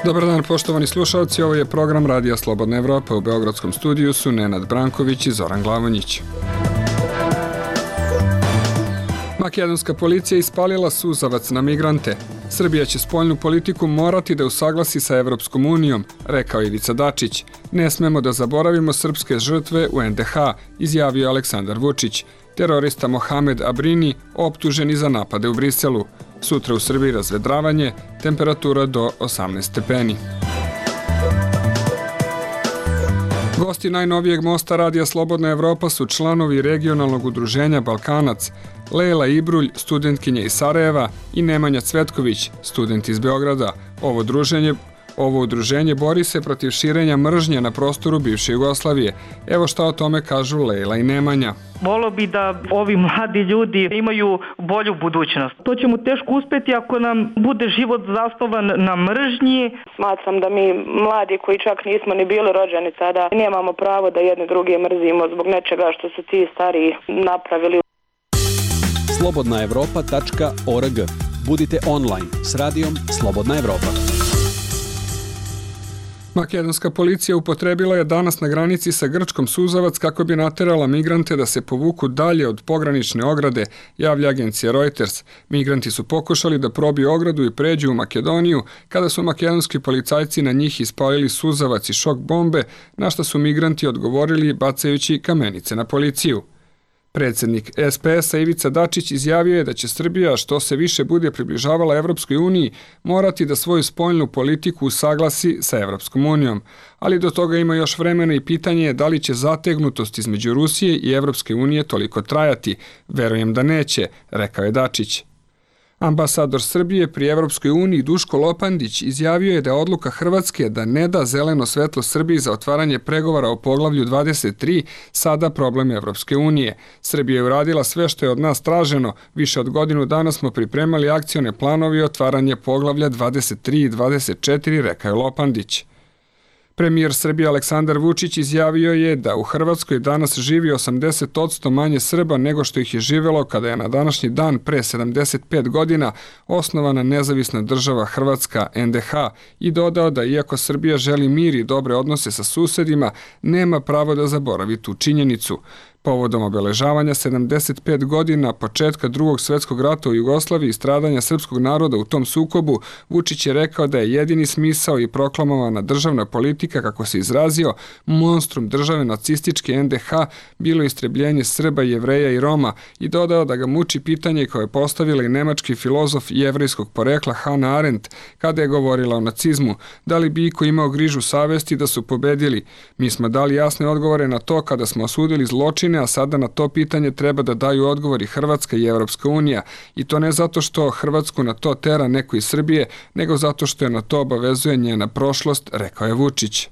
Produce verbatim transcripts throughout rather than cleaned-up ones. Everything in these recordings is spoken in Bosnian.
Dobar dan, poštovani slušalci, ovo je program Radija Slobodna Evropa. U beogradskom studiju su Nenad Branković i Zoran Glavonjić. Makedonska policija ispalila suzavac na migrante. Srbija će spoljnu politiku morati da usaglasi sa Evropskom unijom, rekao Ivica Dačić. Ne smemo da zaboravimo srpske žrtve u en de ha, izjavio Aleksandar Vučić. Terorista Mohamed Abrini optuženi za napade u Briselu. Sutra u Srbiji razvedravanje, temperatura do osamnaest stepeni. Gosti najnovijeg mosta Radija Slobodna Evropa su članovi regionalnog udruženja Balkanac, Lejla Ibrulj, studentkinja iz Sarajeva, i Nemanja Cvetković, student iz Beograda. Ovo druženje Ovo udruženje bori se protiv širenja mržnje na prostoru bivše Jugoslavije. Evo šta o tome kažu Lejla i Nemanja. Volio bi da ovi mladi ljudi imaju bolju budućnost. To ćemo teško uspeti ako nam bude život zasnovan na mržnji. Smatram da mi mladi koji čak nismo ni bili rođeni sada nemamo pravo da jedni druge mrzimo zbog nečega što su ti stariji napravili. slobodna evropa tačka org. Budite online s radijom Slobodna Evropa. Makedonska policija upotrebila je danas na granici sa Grčkom suzavac kako bi naterala migrante da se povuku dalje od pogranične ograde, javlja agencija Reuters. Migranti su pokušali da probiju ogradu i pređu u Makedoniju kada su makedonski policajci na njih ispalili suzavac i šok bombe, na što su migranti odgovorili bacajući kamenice na policiju. Predsjednik es pe es-a Ivica Dačić izjavio je da će Srbija, što se više bude približavala Evropskoj uniji, morati da svoju spoljnu politiku usaglasi sa Evropskom unijom. Ali do toga ima još vremena i pitanje je da li će zategnutost između Rusije i Evropske unije toliko trajati. Verujem da neće, rekao je Dačić. Ambasador Srbije pri Evropskoj uniji Duško Lopandić izjavio je da je odluka Hrvatske da ne da zeleno svetlo Srbiji za otvaranje pregovora o poglavlju dvadeset tri sada problem Evropske unije. Srbija je uradila sve što je od nas traženo, više od godinu dana smo pripremali akcione planovi i otvaranje poglavlja dvadeset tri i dvadeset četiri, rekao je Lopandić. Premijer Srbije Aleksandar Vučić izjavio je da u Hrvatskoj danas živi osamdeset posto manje Srba nego što ih je živelo kada je na današnji dan pre sedamdeset pet godina osnovana nezavisna država Hrvatska en de ha i dodao da iako Srbija želi mir i dobre odnose sa susedima, nema pravo da zaboravi tu činjenicu. Povodom obeležavanja sedamdeset pet godina početka drugog svjetskog rata u Jugoslaviji i stradanja srpskog naroda u tom sukobu, Vučić je rekao da je jedini smisao i proklamovana državna politika, kako se izrazio, monstrum države nacističke en de ha bilo istrebljenje Srba, Jevreja i Roma i dodao da ga muči pitanje koje je postavila i nemački filozof jevrejskog porekla Hannah Arendt kada je govorila o nacizmu. Da li bi iko imao grižu savesti da su pobedili? Mi smo dali jasne odgovore na to kada smo osudili zločin, a sada na to pitanje treba da daju odgovori Hrvatska i Evropska unija. I to ne zato što Hrvatsku na to tera neko iz Srbije, nego zato što je na to obavezuje njena prošlost, rekao je Vučić.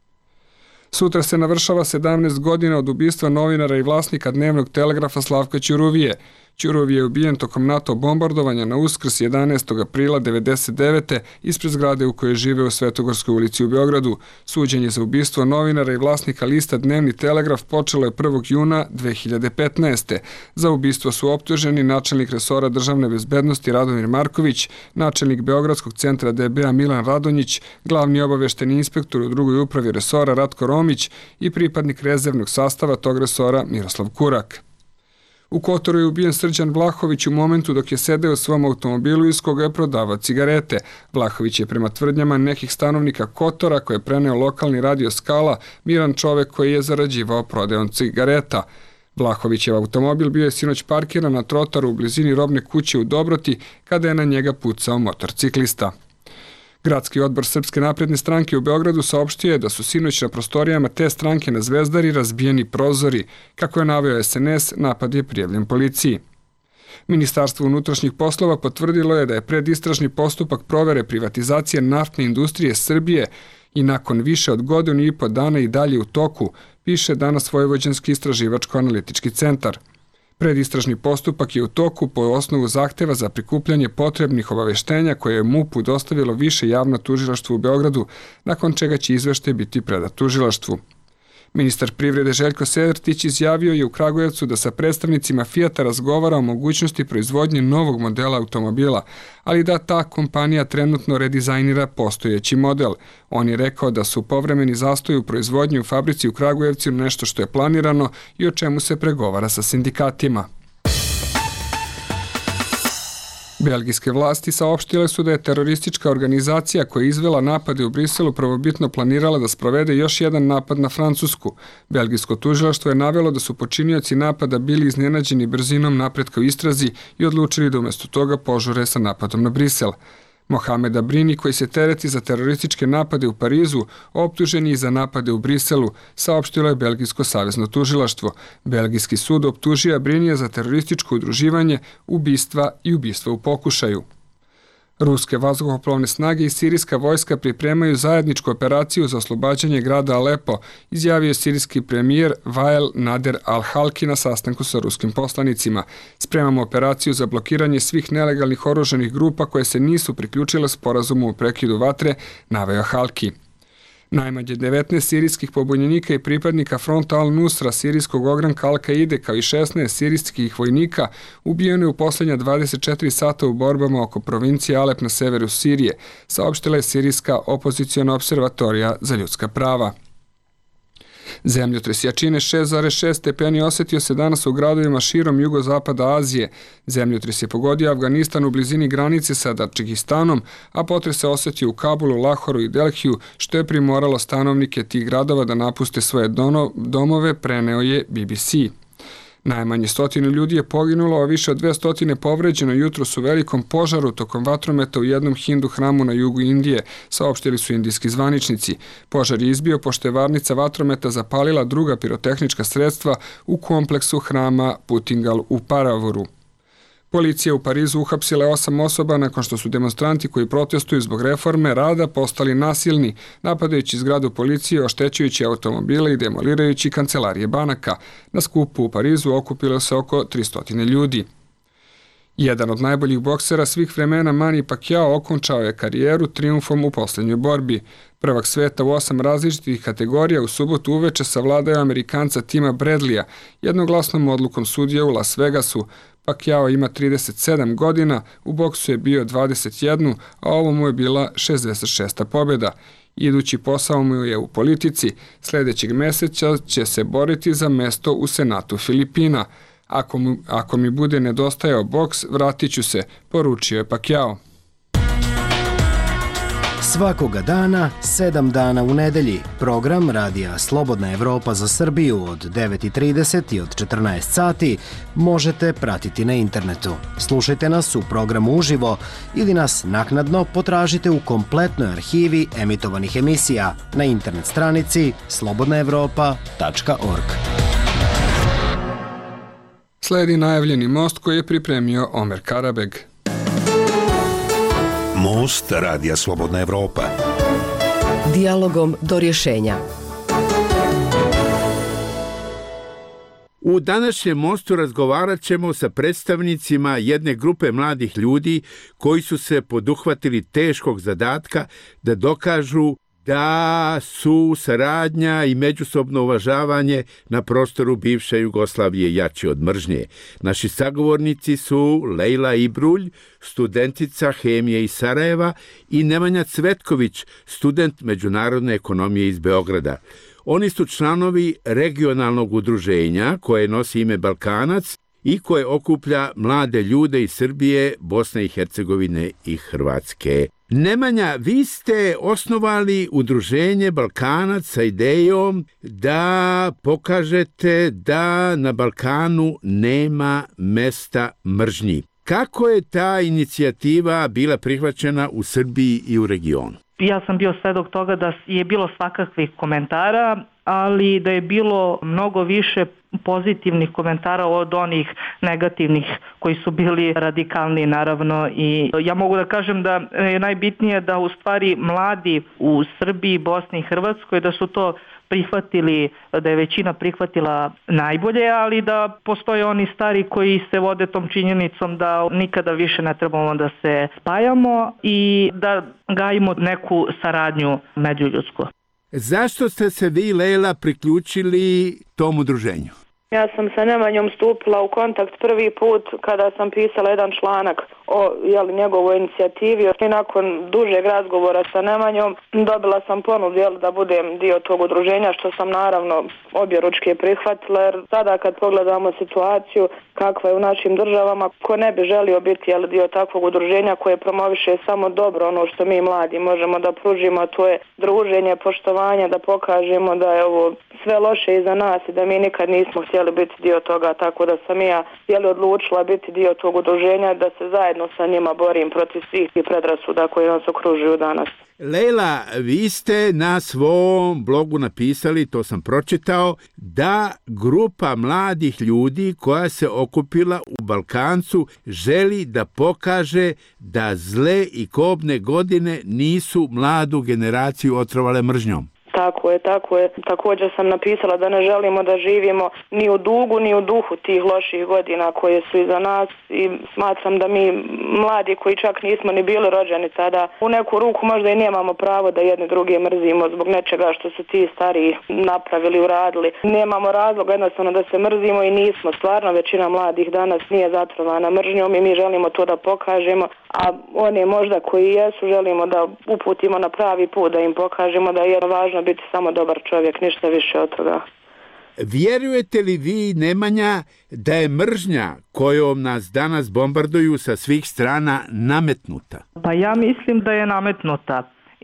Sutra se navršava sedamnaest godina od ubistva novinara i vlasnika dnevnog telegrafa Slavka Ćuruvije. Ćuruv je ubijen tokom NATO bombardovanja na Uskrs jedanaestog aprila devedeset devete ispred zgrade u kojoj žive u Svetogorskoj ulici u Beogradu. Suđenje za ubistvo novinara i vlasnika lista Dnevni telegraf počelo je prvog juna dve hiljade petnaeste. Za ubistvo su optuženi načelnik resora državne bezbednosti Radomir Marković, načelnik Beogradskog centra de be a Milan Radonjić, glavni obavešteni inspektor u drugoj upravi resora Ratko Romić i pripadnik rezervnog sastava tog resora Miroslav Kurak. U Kotoru je ubijen Srđan Vlahović u momentu dok je sedeo u svom automobilu iz koga je prodavao cigarete. Vlahović je prema tvrdnjama nekih stanovnika Kotora, koje je preneo lokalni radio Skala, miran čovek koji je zarađivao prodajom cigareta. Vlahovićev automobil bio je sinoć parkiran na trotoaru u blizini robne kuće u Dobroti kada je na njega pucao motorciklista. Gradski odbor Srpske napredne stranke u Beogradu saopštio je da su sinoć na prostorijama te stranke na Zvezdari razbijeni prozori. Kako je naveo es en es, napad je prijavljen policiji. Ministarstvo unutrašnjih poslova potvrdilo je da je predistražni postupak provere privatizacije naftne industrije Srbije i nakon više od godinu i po dana i dalje u toku, piše danas Vojvođanski istraživačko-analitički centar. Predistražni postupak je u toku po osnovu zahteva za prikupljanje potrebnih obaveštenja koje je MUP-u dostavilo više javno tužilaštvo u Beogradu, nakon čega će izveštaj biti predat tužilaštvu. Ministar privrede Željko Sertić izjavio je u Kragujevcu da sa predstavnicima Fijata razgovara o mogućnosti proizvodnje novog modela automobila, ali da ta kompanija trenutno redizajnira postojeći model. On je rekao da su povremeni zastoj u proizvodnji u fabrici u Kragujevcu nešto što je planirano i o čemu se pregovara sa sindikatima. Belgijske vlasti saopštile su da je teroristička organizacija koja je izvela napade u Briselu prvobitno planirala da sprovede još jedan napad na Francusku. Belgijsko tužilaštvo je navelo da su počinioci napada bili iznenađeni brzinom napretka u istrazi i odlučili da umjesto toga požure sa napadom na Brisel. Mohamed Abrini, koji se tereti za terorističke napade u Parizu, optužen je i za napade u Briselu, saopštilo je Belgijsko savezno tužilaštvo. Belgijski sud optužio Abrinija za terorističko udruživanje, ubistva i ubistva u pokušaju. Ruske vazduhoplovne snage i sirijska vojska pripremaju zajedničku operaciju za oslobađanje grada Alepo, izjavio sirijski premijer Wael Nader al-Halki na sastanku sa ruskim poslanicima. Spremamo operaciju za blokiranje svih nelegalnih oružanih grupa koje se nisu priključile sporazumu o prekidu vatre, naveo Halki. Najmanje devetnaest sirijskih pobunjenika i pripadnika fronta Al-Nusra, sirijskog ogranka Al-Kaide, kao i šesnaest sirijskih vojnika ubijeno je u posljednja dvadeset četiri sata u borbama oko provincije Alep na severu Sirije, saopštila je Sirijska opoziciona observatorija za ljudska prava. Zemljotres jačine šest zarez šest stepeni osjetio se danas u gradovima širom jugozapada Azije. Zemljotres je pogodio Afganistan u blizini granice sa Tadžikistanom, a potres se osjetio u Kabulu, Lahoru i Delhiju, što je primoralo stanovnike tih gradova da napuste svoje domove, preneo je B B C. Najmanje stotinu ljudi je poginulo, a više od dve stotine povređeno jutros u velikom požaru tokom vatrometa u jednom hindu hramu na jugu Indije, saopštili su indijski zvaničnici. Požar je izbio pošto je varnica vatrometa zapalila druga pirotehnička sredstva u kompleksu hrama Putingal u Paravoru. Policija u Parizu uhapsila je osam osoba nakon što su demonstranti koji protestuju zbog reforme rada postali nasilni, napadajući zgradu policije, oštećujući automobile i demolirajući kancelarije banaka. Na skupu u Parizu okupilo se oko tristo ljudi. Jedan od najboljih boksera svih vremena Manny Pacquiao okončao je karijeru trijumfom u posljednjoj borbi. Prvak sveta u osam različitih kategorija u subotu uveče savladao je Amerikanca Tima Bradleya jednoglasnom odlukom sudija u Las Vegasu. Pacquiao ima trideset sedam godina, u boksu je bio dvadeset jedna, a ovo mu je bila šezdeset šesta pobjeda. Idući posao mu je u politici. Sljedećeg mjeseca će se boriti za mesto u Senatu Filipina. Ako, mu, ako mi bude nedostajao boks, vratit ću se, poručio je Pacquiao. Svakoga dana, sedam dana u nedelji, program Radija Slobodna Evropa za Srbiju od devet i trideset i od četrnaest sati možete pratiti na internetu. Slušajte nas u programu uživo ili nas naknadno potražite u kompletnoj arhivi emitovanih emisija na internet stranici slobodna evropa tačka org. Sledi najavljeni most koji je pripremio Omer Karabeg. Most Radija Slobodna Evropa. Dijalogom do rješenja. U današnjem mostu razgovarat ćemo sa predstavnicima jedne grupe mladih ljudi koji su se poduhvatili teškog zadatka da dokažu da su saradnja i međusobno uvažavanje na prostoru bivše Jugoslavije jači od mržnje. Naši sagovornici su Lejla Ibrulj, studentica hemije iz Sarajeva, i Nemanja Cvetković, student međunarodne ekonomije iz Beograda. Oni su članovi regionalnog udruženja koje nosi ime Balkanac i koje okuplja mlade ljude iz Srbije, Bosne i Hercegovine i Hrvatske. Nemanja, vi ste osnovali udruženje Balkanac sa idejom da pokažete da na Balkanu nema mesta mržnji. Kako je ta inicijativa bila prihvaćena u Srbiji i u regionu? Ja sam bio svedok toga da je bilo svakakvih komentara, ali da je bilo mnogo više pozitivnih komentara od onih negativnih koji su bili radikalni, naravno. I ja mogu da kažem da je najbitnije da u stvari mladi u Srbiji, Bosni i Hrvatskoj da su to prihvatili, da je većina prihvatila najbolje, ali da postoje oni stari koji se vode tom činjenicom da nikada više ne trebamo da se spajamo i da gajimo neku saradnju međuljudsku. Zašto ste se vi, Lejla, priključili tom udruženju? Ja sam sa Nemanjom stupila u kontakt prvi put kada sam pisala jedan članak o jeli, njegovoj inicijativi i nakon dužeg razgovora sa Nemanjom dobila sam ponudu jeli, da budem dio tog udruženja, što sam naravno objeručke prihvatila, jer sada kad pogledamo situaciju kakva je u našim državama, ko ne bi želio biti jeli, dio takvog udruženja koje promoviše samo dobro ono što mi mladi možemo da pružimo, a to je druženje, poštovanje, da pokažemo da je ovo sve loše iza nas i da mi nikad nismo htjeli biti dio toga, tako da sam ja jeli, odlučila biti dio tog udruženja, da se zajedno sa njima borim protiv svih i predrasuda koje nas okružuju danas. Lejla, vi ste na svom blogu napisali, to sam pročitao, da grupa mladih ljudi koja se okupila u Balkancu želi da pokaže da zle i kobne godine nisu mladu generaciju otrovale mržnjom. Tako je, tako je. Također sam napisala da ne želimo da živimo ni u dugu, ni u duhu tih loših godina koje su iza nas i smatram da mi mladi koji čak nismo ni bili rođeni tada, u neku ruku možda i nemamo pravo da jedne druge mrzimo zbog nečega što su ti stariji napravili, uradili. Nemamo razloga jednostavno da se mrzimo i nismo. Stvarno većina mladih danas nije zatrovana mržnjom i mi želimo to da pokažemo, a one možda koji jesu želimo da uputimo na pravi put, da im pokažemo da je važno biti samo dobar čovjek, ništa više od toga. Vjerujete li vi, Nemanja, da je mržnja kojom nas danas bombarduju sa svih strana nametnuta? Pa ja mislim da je nametnuta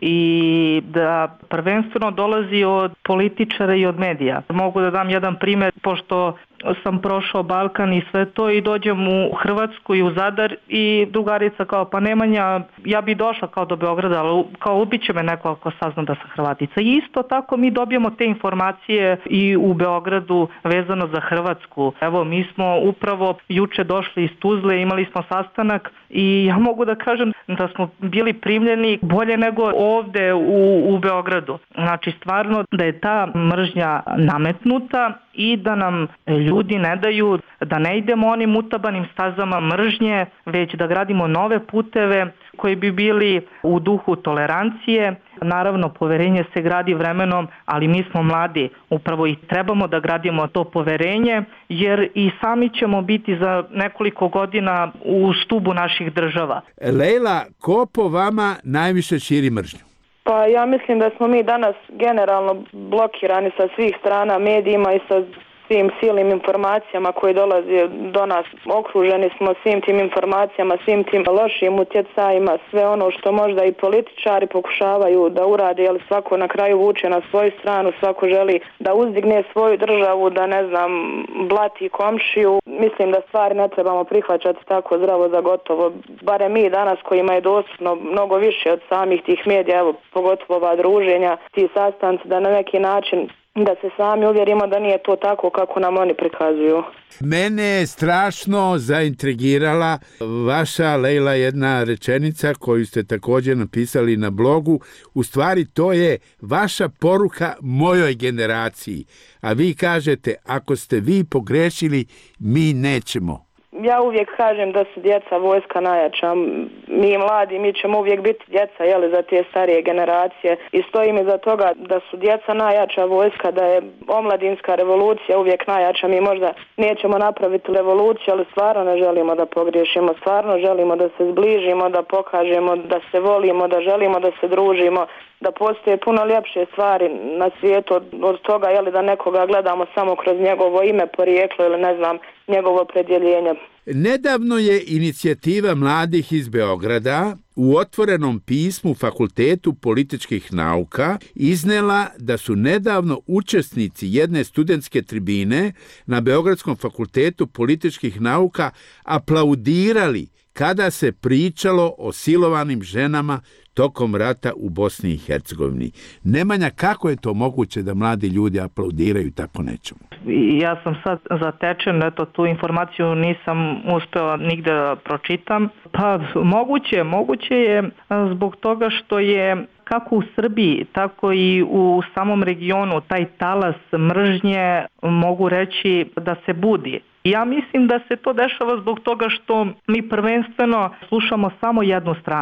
i da prvenstveno dolazi od političara i od medija. Mogu da dam jedan primjer, pošto sam prošao Balkan i sve to i dođem u Hrvatsku i u Zadar i drugarica kao pa Nemanja, ja bi došla kao do Beograda, ali kao ubiće me neko ako sazna da sam Hrvatica. I isto tako mi dobijemo te informacije i u Beogradu vezano za Hrvatsku. Evo, mi smo upravo juče došli iz Tuzle, imali smo sastanak i ja mogu da kažem da smo bili primljeni bolje nego ovde u, u Beogradu. Znači stvarno da je ta mržnja nametnuta i da nam ljudi ne daju da ne idemo onim utabanim stazama mržnje, već da gradimo nove puteve koji bi bili u duhu tolerancije. Naravno, poverenje se gradi vremenom, ali mi smo mladi, upravo i trebamo da gradimo to poverenje, jer i sami ćemo biti za nekoliko godina u stubu naših država. Lejla, ko po vama najviše širi mržnju? Pa ja mislim da smo mi danas generalno blokirani sa svih strana medijima i sa svim silnim informacijama koje dolaze do nas. Okruženi smo svim tim informacijama, svim tim lošim utjecajima, sve ono što možda i političari pokušavaju da urade, jer svako na kraju vuče na svoju stranu, svako želi da uzdigne svoju državu, da ne znam, blati komšiju. Mislim da stvari ne trebamo prihvaćati tako zdravo za gotovo. Barem mi danas kojima je dostupno mnogo više od samih tih medija, evo, pogotovo ova druženja, ti sastanci, da na neki način da se sami uvjerimo da nije to tako kako nam oni prikazuju. Mene je strašno zaintrigirala vaša, Lejla, jedna rečenica koju ste također napisali na blogu. U stvari to je vaša poruka mojoj generaciji. A vi kažete, ako ste vi pogrešili, mi nećemo. Ja uvijek kažem da su djeca vojska najjača. Mi mladi, mi ćemo uvijek biti djeca, jeli, za te starije generacije i stojim iza toga da su djeca najjača vojska, da je omladinska revolucija uvijek najjača. Mi možda nećemo napraviti revoluciju, ali stvarno ne želimo da pogriješimo, stvarno želimo da se zbližimo, da pokažemo da se volimo, da želimo da se družimo, da postoje puno ljepše stvari na svijetu od, od toga, jeli, da nekoga gledamo samo kroz njegovo ime, porijeklo ili ne znam, njegovo opredjeljenje. Nedavno je inicijativa mladih iz Beograda u otvorenom pismu Fakultetu političkih nauka iznela da su nedavno učesnici jedne studentske tribine na Beogradskom fakultetu političkih nauka aplaudirali kada se pričalo o silovanim ženama tokom rata u Bosni i Hercegovini. Nemanja, kako je to moguće da mladi ljudi aplaudiraju tako nečemu? Ja sam sad zatečen, eto, tu informaciju nisam uspela nigde da pročitam. Pa moguće, moguće je zbog toga što je kako u Srbiji, tako i u samom regionu taj talas mržnje, mogu reći, da se budi. Ja mislim da se to dešava zbog toga što mi prvenstveno slušamo samo jednu stranu.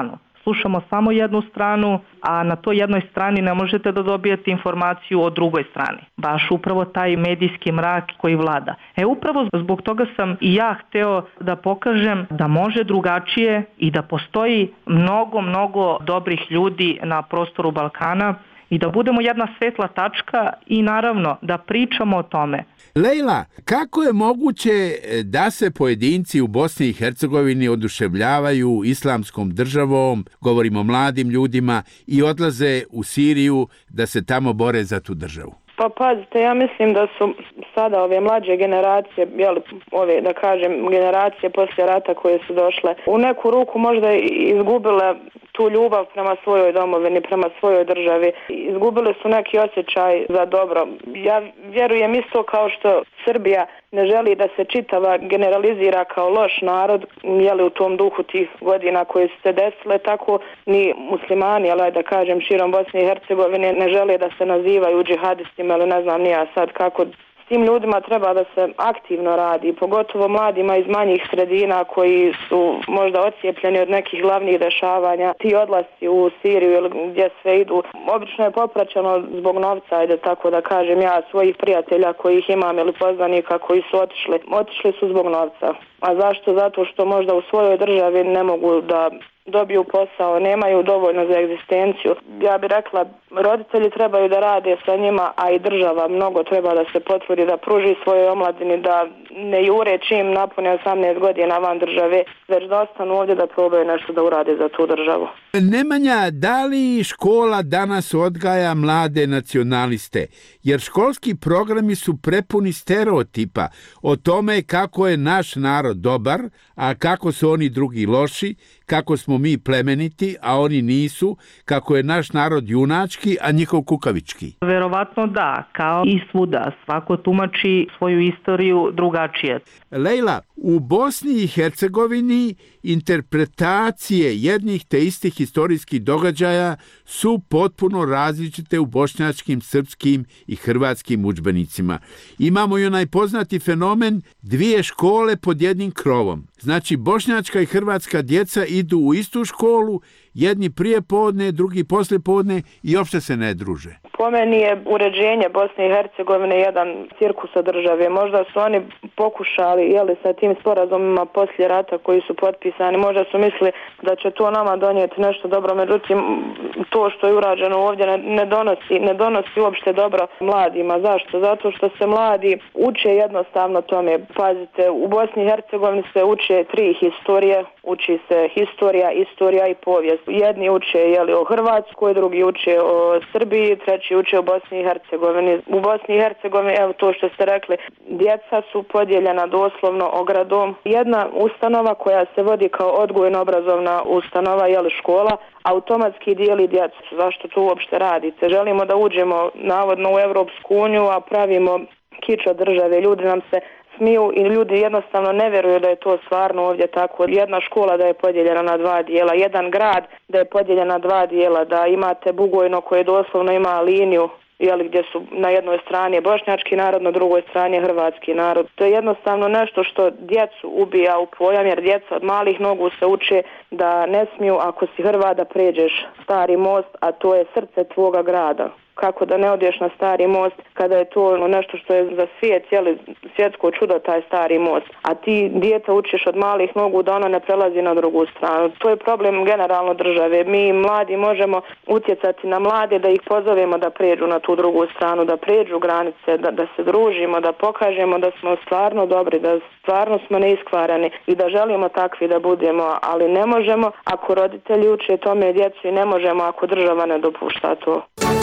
slušamo samo jednu stranu, a na toj jednoj strani ne možete da dobijete informaciju o drugoj strani. Baš upravo taj medijski mrak koji vlada. E upravo zbog toga sam i ja hteo da pokažem da može drugačije i da postoji mnogo, mnogo dobrih ljudi na prostoru Balkana i da budemo jedna svetla tačka i naravno da pričamo o tome. Lejla, kako je moguće da se pojedinci u Bosni i Hercegovini oduševljavaju islamskom državom, govorimo o mladim ljudima, i odlaze u Siriju da se tamo bore za tu državu? Pa pazite, ja mislim da su sada ove mlađe generacije, jeli, ove da kažem generacije poslije rata koje su došle, u neku ruku možda izgubile tu ljubav prema svojoj domovini, prema svojoj državi. Izgubili su neki osjećaj za dobro. Ja vjerujem isto kao što Srbija ne želi da se čitava generalizira kao loš narod, jeli u tom duhu tih godina koje su se desile, tako ni muslimani, ali da kažem širom Bosne i Hercegovine, ne žele da se nazivaju džihadistima ili ne znam ni ja sad kako. S tim ljudima treba da se aktivno radi, pogotovo mladima iz manjih sredina koji su možda ocijepljeni od nekih glavnih dešavanja. Ti odlasci u Siriju ili gdje sve idu, obično je popraćeno zbog novca, ajde tako da kažem ja, svojih prijatelja kojih imam ili poznanika koji su otišli. Otišli su zbog novca. A zašto? Zato što možda u svojoj državi ne mogu da dobiju posao, nemaju dovoljno za egzistenciju. Ja bih rekla, roditelji trebaju da rade sa njima, a i država mnogo treba da se potrudi da pruži svojoj omladini, da ne jure čim napune osamnaest godina van države, već da ostanu ovdje da probaju nešto da urade za tu državu. Nemanja, da li škola danas odgaja mlade nacionaliste? Jer školski programi su prepuni stereotipa o tome kako je naš narod dobar, a kako su oni drugi loši, kako smo mi plemeniti, a oni nisu, kako je naš narod junački, a njihov kukavički. Verovatno da, kao i svuda. Svako tumači svoju istoriju drugačije. Lejla, u Bosni i Hercegovini interpretacije jednih te istih historijskih događaja su potpuno različite u bošnjačkim, srpskim i hrvatskim udžbenicima. Imamo i onaj poznati fenomen dvije škole pod jednim krovom. Znači, bošnjačka i hrvatska djeca idu u istu školu, jedni prije podne, drugi poslije podne i uopšte se ne druže. Po meni je uređenje Bosne i Hercegovine jedan cirkus od države. Možda su oni pokušali, jeli, sa tim sporazumima poslije rata koji su potpisani, možda su mislili da će to nama donijeti nešto dobro, međutim to što je urađeno ovdje ne, ne donosi, ne donosi uopšte dobro mladima. Zašto? Zato što se mladi uče jednostavno tome. Pazite, u Bosni i Hercegovini se uče tri historije, uči se historija, istorija i povijest. Jedni uče, jeli, o Hrvatskoj, drugi uče o Srbiji, treći uče o Bosni i Hercegovini. U Bosni i Hercegovini, evo to što ste rekli, djeca su podijeljena doslovno ogradom. Jedna ustanova koja se vodi kao odgojno-obrazovna ustanova, jeli škola, automatski dijeli djecu. Zašto to uopšte radite? Želimo da uđemo navodno u Europsku uniju, a pravimo kič od države. Ljudi nam se smiju i ljudi jednostavno ne vjeruju da je to stvarno ovdje tako. Jedna škola da je podijeljena na dva dijela, jedan grad da je podijeljen na dva dijela, da imate Bugojno koje doslovno ima liniju, jeli, gdje su na jednoj strani bošnjački narod, na drugoj strani hrvatski narod. To je jednostavno nešto što djecu ubija u pojam, jer djeca od malih nogu se uče da ne smiju, ako si Hrvat, da pređeš Stari most, a to je srce tvoga grada. Kako da ne odeš na Stari most kada je to nešto što je za svijet, cijeli svjetsko čudo, taj Stari most. A ti dijete učiš od malih nogu da ona ne prelazi na drugu stranu. To je problem generalno države. Mi mladi možemo utjecati na mlade da ih pozovemo da pređu na tu drugu stranu, da pređu granice, da, da se družimo, da pokažemo da smo stvarno dobri, da stvarno smo neiskvarani i da želimo takvi da budemo, ali ne možemo ako roditelji uče tome djecu i ne možemo ako država ne dopušta to.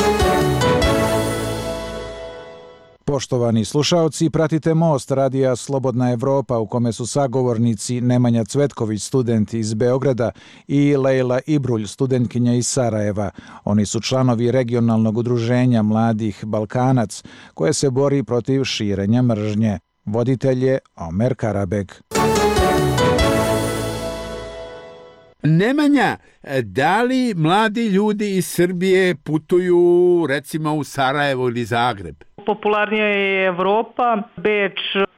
Poštovani slušaoci, pratite Most radija Slobodna Evropa u kome su sagovornici Nemanja Cvetković, student iz Beograda, i Lejla Ibrulj, studentkinja iz Sarajeva. Oni su članovi regionalnog udruženja Mladih Balkanac koje se bori protiv širenja mržnje. Voditelj je Omer Karabeg. Nemanja, da li mladi ljudi iz Srbije putuju recimo u Sarajevo ili Zagreb? Popularnija je Evropa, Beč,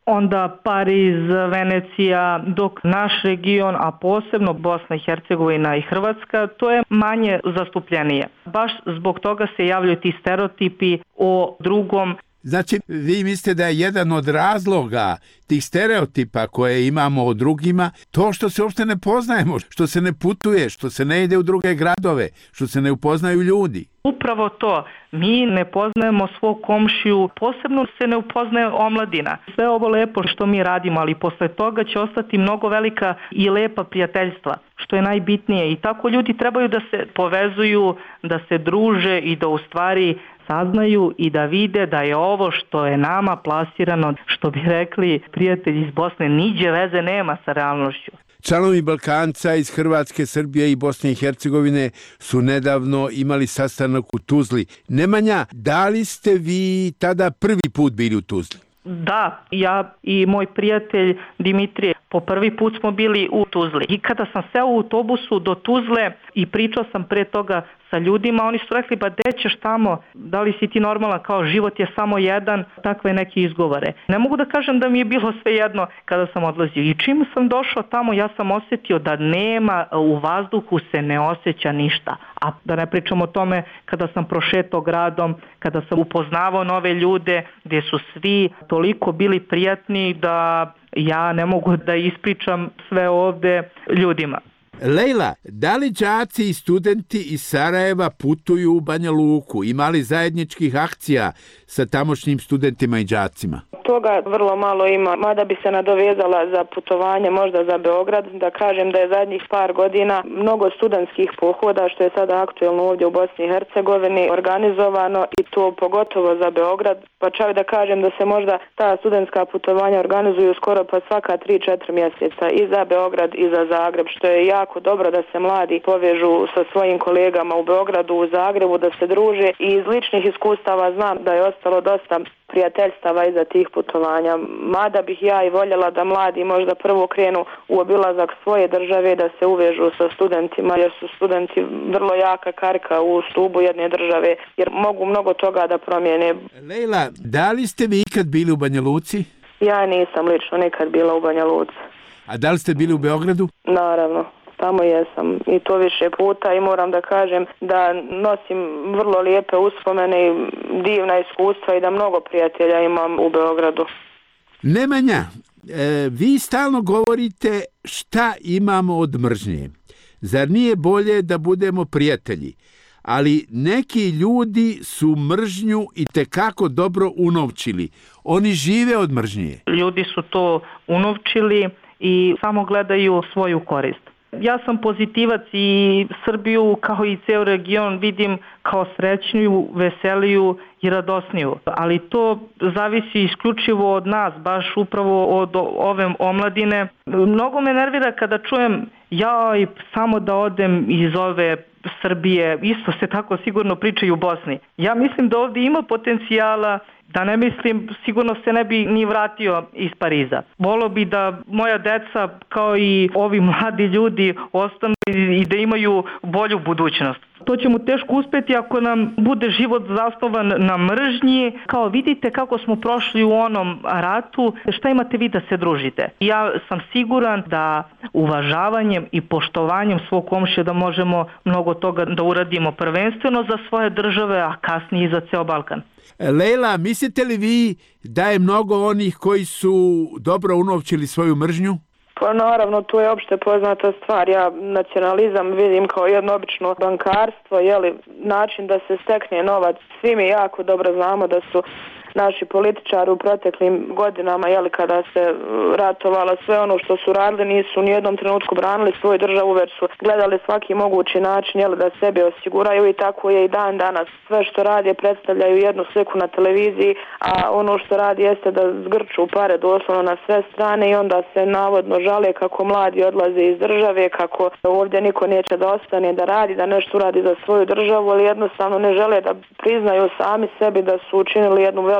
onda Pariz, Venecija, dok naš region, a posebno Bosna i Hercegovina i Hrvatska, to je manje zastupljenije. Baš zbog toga se javljaju ti stereotipi o drugom. Znači, vi mislite da je jedan od razloga tih stereotipa koje imamo o drugima to što se uopšte ne poznajemo, što se ne putuje, što se ne ide u druge gradove, što se ne upoznaju ljudi? Upravo to. Mi ne poznajemo svog komšiju, posebno se ne upoznaje omladina. Sve ovo lepo što mi radimo, ali posle toga će ostati mnogo velika i lepa prijateljstva, što je najbitnije. I tako ljudi trebaju da se povezuju, da se druže i da u stvari saznaju i da vide da je ovo što je nama plasirano, što bi rekli prijatelji iz Bosne, niđe veze nema sa realnošću. Članovi Balkanca iz Hrvatske, Srbije i Bosne i Hercegovine su nedavno imali sastanak u Tuzli. Nemanja, da li ste vi tada prvi put bili u Tuzli? Da, ja i moj prijatelj Dimitrije po prvi put smo bili u Tuzli. I kada sam seo u autobusu do Tuzle i pričao sam pre toga sa ljudima, oni su rekli, ba gde ćeš tamo, da li si ti normalan, kao život je samo jedan, takve neke izgovore. Ne mogu da kažem da mi je bilo sve jedno kada sam odlazio. I čim sam došao tamo, ja sam osjetio da nema, u vazduhu se ne osjeća ništa. A da ne pričam o tome kada sam prošetao gradom, kada sam upoznavao nove ljude, gdje su svi toliko bili prijatni da ja ne mogu da ispričam sve ovde ljudima. Lejla, da li đaci i studenti iz Sarajeva putuju u Banja Luku? Imali zajedničkih akcija sa tamošnjim studentima i đacima? Toga vrlo malo ima, mada bi se nadovezala za putovanje možda za Beograd, da kažem da je zadnjih par godina mnogo studentskih pohoda, što je sada aktuelno ovdje u Bosni i Hercegovini, organizovano i to pogotovo za Beograd, pa čak da kažem da se možda ta studentska putovanja organizuju skoro pa svaka tri četiri mjeseca i za Beograd i za Zagreb, što je jako dobro da se mladi povežu sa svojim kolegama u Beogradu, u Zagrebu, da se druže i iz ličnih iskustava znam da je ostalo dosta prijateljstava iza tih putovanja. Mada bih ja i voljela da mladi možda prvo krenu u obilazak svoje države, da se uvežu sa studentima, jer su studenti vrlo jaka karika u stubu jedne države, jer mogu mnogo toga da promijene. Lejla, da li ste vi ikad bili u Banja Luci? Ja nisam lično nikad bila u Banja Luci. A da li ste bili u Beogradu? Naravno. Tamo jesam i to više puta i moram da kažem da nosim vrlo lijepe uspomene i divna iskustva i da mnogo prijatelja imam u Beogradu. Nemanja, e, vi stalno govorite šta imamo od mržnje. Zar nije bolje da budemo prijatelji? Ali neki ljudi su mržnju i tekako dobro unovčili. Oni žive od mržnje. Ljudi su to unovčili i samo gledaju svoju korist. Ja sam pozitivac i Srbiju kao i ceo region vidim kao srećniju, veseliju i radosniju. Ali to zavisi isključivo od nas, baš upravo od ove omladine. Mnogo me nervira kada čujem jaj, samo da odem iz ove Srbije, isto se tako sigurno pričaju u Bosni. Ja mislim da ovdje ima potencijala, da ne mislim, sigurno se ne bi ni vratio iz Pariza. Volio bi da moja deca, kao i ovi mladi ljudi, ostanu i da imaju bolju budućnost. To ćemo teško uspjeti ako nam bude život zasnovan na mržnji. Kao vidite kako smo prošli u onom ratu, šta imate vi da se družite? Ja sam siguran da uvažavanjem i poštovanjem svog komšija da možemo mnogo toga da uradimo prvenstveno za svoje države, a kasnije i za ceo Balkan. Lejla, mislite li vi da je mnogo onih koji su dobro unovčili svoju mržnju? Pa naravno, to je opšte poznata stvar. Ja nacionalizam vidim kao jedno obično bankarstvo, jeli, način da se stekne novac. Svi mi jako dobro znamo da su naši političari u proteklim godinama, jeli, kada se ratovala, sve ono što su radili, nisu u nijednom trenutku branili svoju državu, već su gledali svaki mogući način, jeli, da sebe osiguraju i tako je i dan danas. Sve što radi predstavljaju jednu sliku na televiziji, a ono što radi jeste da zgrču pare doslovno na sve strane i onda se navodno žale kako mladi odlaze iz države, kako ovdje niko neće da ostane da radi, da nešto radi za svoju državu, ali jednostavno ne žele da priznaju sami sebi da su učinili jednu veliku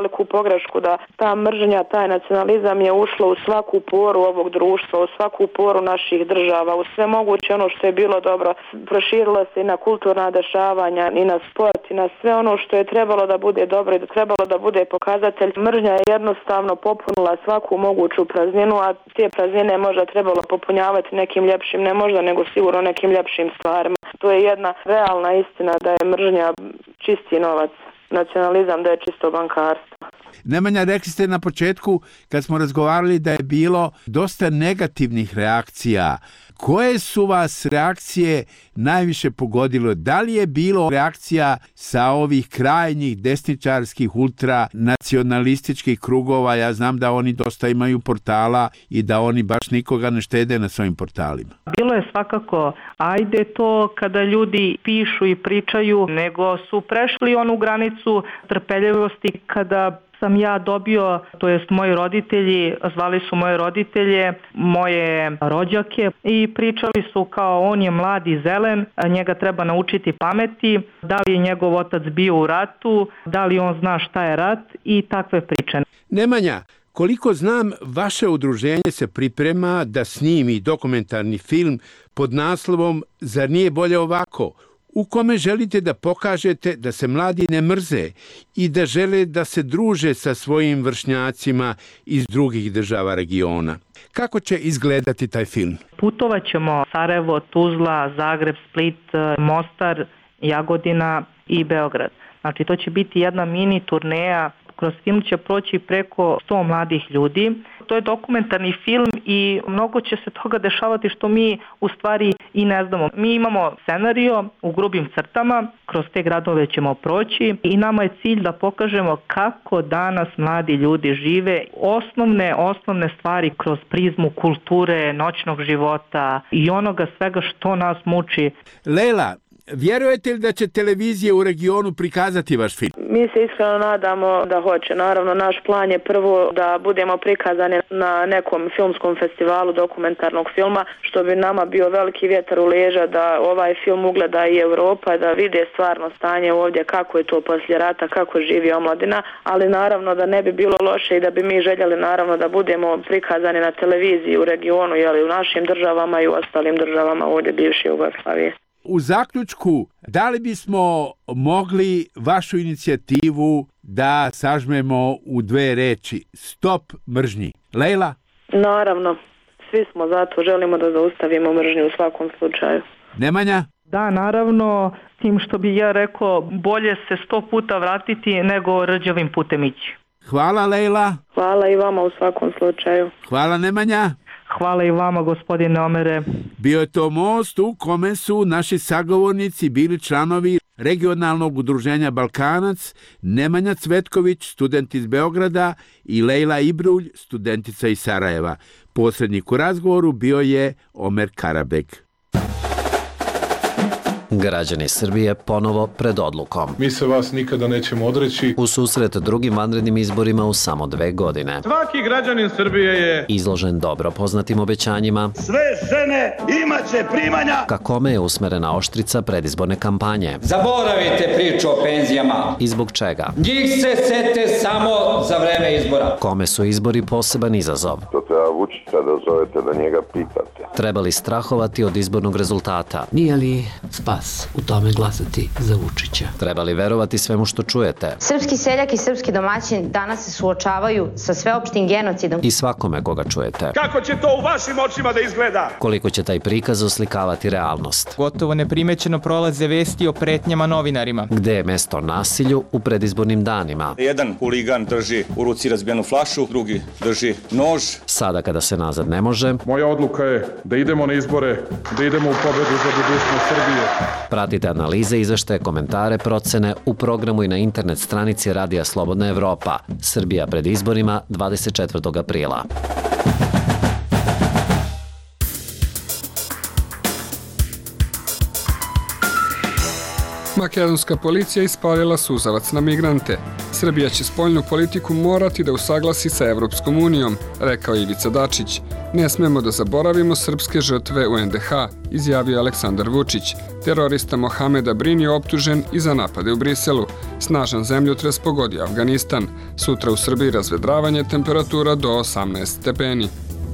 veliku pogrešku da ta mržnja, taj nacionalizam je ušlo u svaku poru ovog društva, u svaku poru naših država, u sve moguće ono što je bilo dobro. Proširilo se i na kulturna dešavanja, i na sport, i na sve ono što je trebalo da bude dobro i da trebalo da bude pokazatelj. Mržnja je jednostavno popunila svaku moguću prazninu, a te praznine možda trebalo popunjavati nekim ljepšim, ne možda, nego sigurno nekim ljepšim stvarima. To je jedna realna istina da je mržnja čisti novac, nacionalizam da je čisto bankarstvo. Nemanja, rekli ste na početku kad smo razgovarali da je bilo dosta negativnih reakcija. Koje su vas reakcije najviše pogodilo? Da li je bilo reakcija sa ovih krajnjih desničarskih ultranacionalističkih krugova? Ja znam da oni dosta imaju portala i da oni baš nikoga ne štede na svojim portalima. Bilo je svakako, ajde to kada ljudi pišu i pričaju, nego su prešli onu granicu trpeljivosti kada sam ja dobio, to jest moji roditelji, zvali su moje roditelje, moje rođake i pričali su kao on je mlad i zelen, njega treba naučiti pameti, da li je njegov otac bio u ratu, da li on zna šta je rat i takve priče. Nemanja, koliko znam, vaše udruženje se priprema da snimi dokumentarni film pod naslovom Zar nije bolje ovako? U kome želite da pokažete da se mladi ne mrze i da žele da se druže sa svojim vršnjacima iz drugih država regiona. Kako će izgledati taj film? Putovat ćemo Sarajevo, Tuzla, Zagreb, Split, Mostar, Jagodina i Beograd. Znači to će biti jedna mini turneja. Kroz film će proći preko sto mladih ljudi. To je dokumentarni film i mnogo će se toga dešavati što mi u stvari i ne znamo. Mi imamo scenario u grubim crtama, kroz te gradove ćemo proći i nama je cilj da pokažemo kako danas mladi ljudi žive. Osnovne, osnovne stvari kroz prizmu kulture, noćnog života i onoga svega što nas muči. Leila, vjerujete li da će televizije u regionu prikazati vaš film? Mi se iskreno nadamo da hoće. Naravno, naš plan je prvo da budemo prikazani na nekom filmskom festivalu dokumentarnog filma, što bi nama bio veliki vjetar u leđa da ovaj film ugleda i Europa, da vide stvarno stanje ovdje, kako je to poslije rata, kako živi omladina, ali naravno da ne bi bilo loše i da bi mi željeli naravno da budemo prikazani na televiziji u regionu, jeli u našim državama i u ostalim državama ovdje bivše Jugoslavije. U zaključku, da li bismo mogli vašu inicijativu da sažmemo u dve reči? Stop mržnji. Leila? Naravno, svi smo zato, želimo da zaustavimo mržnju u svakom slučaju. Nemanja? Da, naravno, tim što bi ja rekao, bolje se sto puta vratiti nego rđavim putem ići. Hvala, Leila. Hvala i vama u svakom slučaju. Hvala, Nemanja. Hvala i vama, gospodine Omere. Bio je to most u kome su naši sagovornici bili članovi regionalnog udruženja Balkanac, Nemanja Cvetković, student iz Beograda, i Leila Ibrulj, studentica iz Sarajeva. Posrednik u razgovoru bio je Omer Karabek. Građani Srbije ponovo pred odlukom. Mi se vas nikada nećemo odreći. U susret drugim vanrednim izborima u samo dve godine. Svaki građanin Srbije je izložen dobro poznatim obećanjima. Sve žene imaće primanja. Ka kome je usmerena oštrica predizborne kampanje. Zaboravite priču o penzijama. I zbog čega? Njih se sete samo za vreme izbora. Kome su izbori poseban izazov? To treba Vučića da zovete da njega pitate. Treba li strahovati od izbornog rezultata? Nije li spas u tome glasati za Vučića? Treba li verovati svemu što čujete? Srpski seljak i srpski domaćin danas se suočavaju sa sveopštim genocidom. I svakome koga čujete. Kako će to u vašim očima da izgleda? Koliko će taj prikaz oslikavati realnost? Gotovo neprimećeno prolaze vesti o pretnjama novinarima. Gde je mesto nasilju u predizbornim danima? Jedan huligan drži u ruci razbijenu flašu, drugi drži nož. Sada kada se nazad ne može. Moja odluka je da idemo na izbore, da idemo u pobedu za budućnost Srbije. Pratite analize, izveštaje, komentare, procene u programu i na internet stranici Radija Slobodna Evropa. Srbija pred izborima dvadeset četvrtog aprila. Makedonska policija ispalila suzavac na migrante. Srbija će spoljnu politiku morati da usaglasi sa Evropskom unijom, rekao Ivica Dačić. Ne smemo da zaboravimo srpske žrtve u en de ha, izjavio Aleksandar Vučić. Terorista Mohameda Brin je optužen i za napade u Briselu. Snažan zemljotres pogodio Afganistan. Sutra u Srbiji razvedravanje, temperatura do osamnaest stepeni.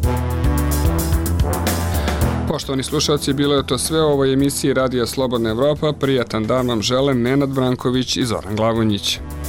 Poštovani slušalci, bilo je to sve u ovoj emisiji Radija Slobodna Evropa. Prijatan dan vam žele Nenad Branković i Zoran Glavonjić.